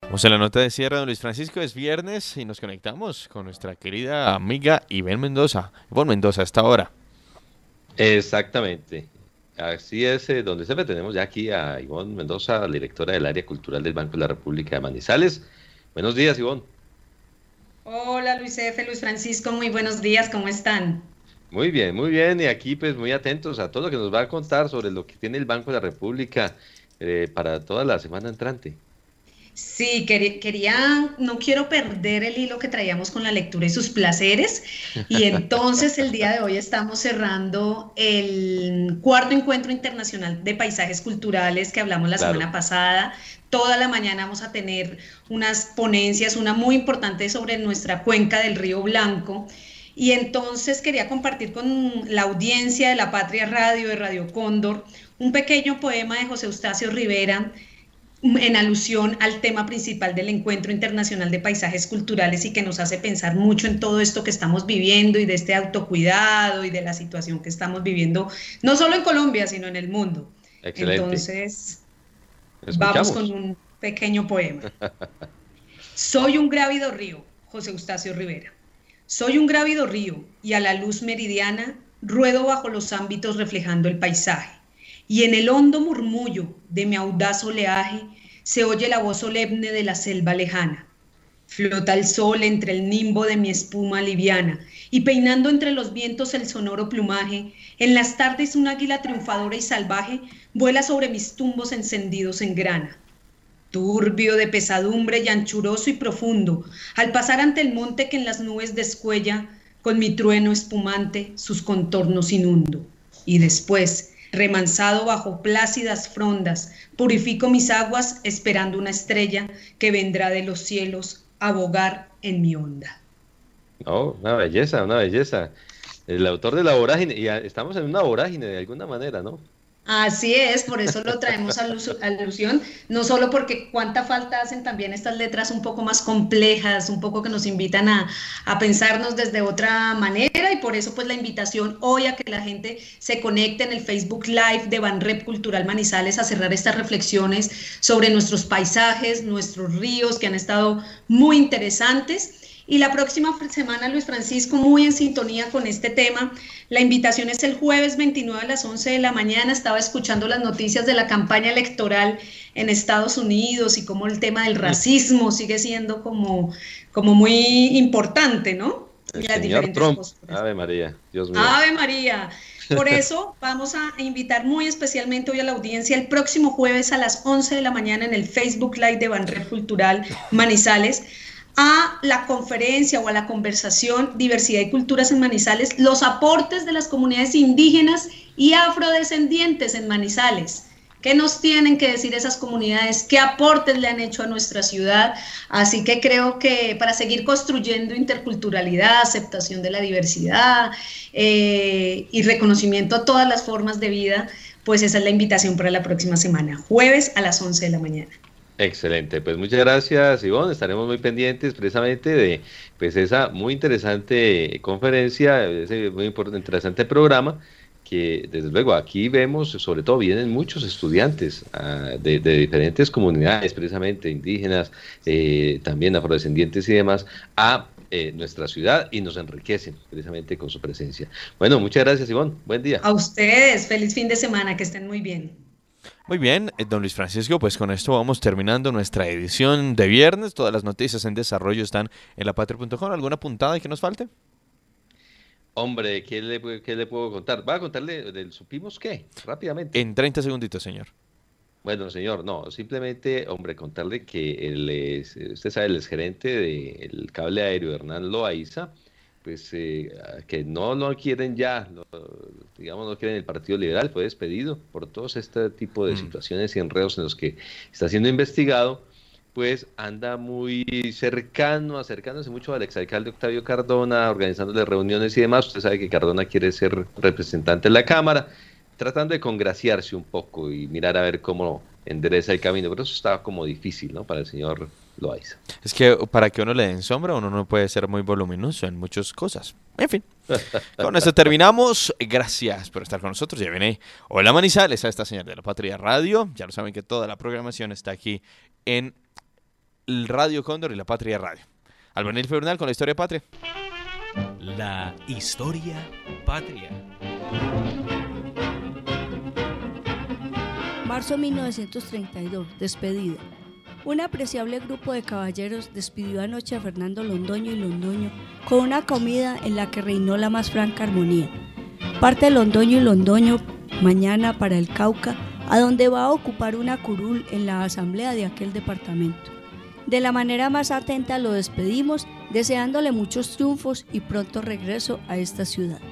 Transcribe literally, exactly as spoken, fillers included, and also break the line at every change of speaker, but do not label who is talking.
Vamos a la nota de cierre, don Luis Francisco. Es viernes y nos conectamos con nuestra querida amiga Ivonne Mendoza. Ivonne Mendoza, a esta hora.
Exactamente. Así es, eh, donde siempre tenemos ya aquí a Ivonne Mendoza, la directora del área cultural del Banco de la República de Manizales. Buenos días, Ivonne.
Hola Luis F., Luis Francisco, muy buenos días, ¿cómo están?
Muy bien, muy bien. Y aquí pues muy atentos a todo lo que nos va a contar sobre lo que tiene el Banco de la República eh, para toda la semana entrante.
Sí, quería, quería, no quiero perder el hilo que traíamos con la lectura y sus placeres. Y entonces el día de hoy estamos cerrando el cuarto encuentro internacional de paisajes culturales que hablamos la
Claro.
semana pasada. Toda la mañana vamos a tener unas ponencias, una muy importante sobre nuestra cuenca del Río Blanco. Y entonces quería compartir con la audiencia de La Patria Radio, de Radio Cóndor, un pequeño poema de José Eustacio Rivera, en alusión al tema principal del Encuentro Internacional de Paisajes Culturales y que nos hace pensar mucho en todo esto que estamos viviendo y de este autocuidado y de la situación que estamos viviendo, no solo en Colombia, sino en el mundo.
Excelente.
Entonces, vamos con
Escuchamos.
un pequeño poema. Soy un grávido río, José Eustacio Rivera. Soy un grávido río y a la luz meridiana ruedo bajo los ámbitos reflejando el paisaje. Y en el hondo murmullo de mi audaz oleaje se oye la voz solemne de la selva lejana. Flota el sol entre el nimbo de mi espuma liviana y peinando entre los vientos el sonoro plumaje, en las tardes un águila triunfadora y salvaje vuela sobre mis tumbos encendidos en grana. Turbio de pesadumbre y anchuroso y profundo, al pasar ante el monte que en las nubes descuella, con mi trueno espumante sus contornos inundo. Y después, remansado bajo plácidas frondas, purifico mis aguas esperando una estrella que vendrá de los cielos a bogar en mi onda.
Oh, una belleza, una belleza. El autor de la vorágine, y a- estamos en una vorágine de alguna manera, ¿no?
Así es, por eso lo traemos a alusión, no solo porque cuánta falta hacen también estas letras un poco más complejas, un poco que nos invitan a, a pensarnos desde otra manera y por eso pues la invitación hoy a que la gente se conecte en el Facebook Live de Banrep Cultural Manizales a cerrar estas reflexiones sobre nuestros paisajes, nuestros ríos que han estado muy interesantes. Y la próxima semana, Luis Francisco, muy en sintonía con este tema. La invitación es el jueves veintinueve a las once de la mañana. Estaba escuchando las noticias de la campaña electoral en Estados Unidos y cómo el tema del
Mm.
racismo sigue siendo como, como muy importante, ¿no?
El
Y las
señor
diferentes
Trump.
posturas.
Ave María, Dios mío.
Ave María. Por eso vamos a invitar muy especialmente hoy a la audiencia el próximo jueves a las once de la mañana en el Facebook Live de Banrep Cultural Manizales a la conferencia o a la conversación Diversidad y Culturas en Manizales, los aportes de las comunidades indígenas y afrodescendientes en Manizales. ¿Qué nos tienen que decir esas comunidades? ¿Qué aportes le han hecho a nuestra ciudad? Así que creo que para seguir construyendo interculturalidad, aceptación de la diversidad eh, y reconocimiento a todas las formas de vida, pues esa es la invitación para la próxima semana, jueves a las once de la mañana.
Excelente, pues muchas gracias, Ivonne. Estaremos muy pendientes precisamente de pues esa muy interesante conferencia, ese muy importante, interesante programa que desde luego aquí vemos, sobre todo vienen muchos estudiantes uh, de, de diferentes comunidades, precisamente indígenas, eh, también afrodescendientes y demás, a eh, nuestra ciudad y nos enriquecen precisamente con su presencia. Bueno, muchas gracias, Ivonne. Buen día.
A ustedes, feliz fin de semana, que estén muy bien.
Muy bien, eh, don Luis Francisco, pues con esto vamos terminando nuestra edición de viernes. Todas las noticias en desarrollo están en la patria punto com. ¿Alguna puntada que nos falte?
Hombre, ¿qué le, qué le puedo contar? ¿Va a contarle del supimos qué? Rápidamente.
En treinta segunditos, señor.
Bueno, señor, no, simplemente, hombre, contarle que el, es- usted sabe, el exgerente del cable aéreo, Hernán Loaiza, pues eh, que no lo quieren ya, lo- digamos, no quieren el Partido Liberal, fue despedido por todos este tipo de
Mm.
situaciones y enredos en los que está siendo investigado, pues anda muy cercano, acercándose mucho al exalcalde Octavio Cardona, organizándole reuniones y demás. Usted sabe que Cardona quiere ser representante en la Cámara, tratando de congraciarse un poco y mirar a ver cómo endereza el camino, pero eso estaba como difícil, ¿no? Para el señor Loaiza.
Es que para que uno le den sombra, uno no puede ser muy voluminoso en muchas cosas. En fin, con eso terminamos. Gracias por estar con nosotros. Ya viene Hola Manizales a esta señal de la Patria Radio. Ya lo saben que toda la programación está aquí en Radio Cóndor y la Patria Radio. Albanil Fernal con la historia patria.
La historia patria.
Marzo mil novecientos treinta y dos, despedida. Un apreciable grupo de caballeros despidió anoche a Fernando Londoño y Londoño con una comida en la que reinó la más franca armonía. Parte Londoño y Londoño mañana para el Cauca, a donde va a ocupar una curul en la asamblea de aquel departamento. De la manera más atenta lo despedimos, deseándole muchos triunfos y pronto regreso a esta ciudad.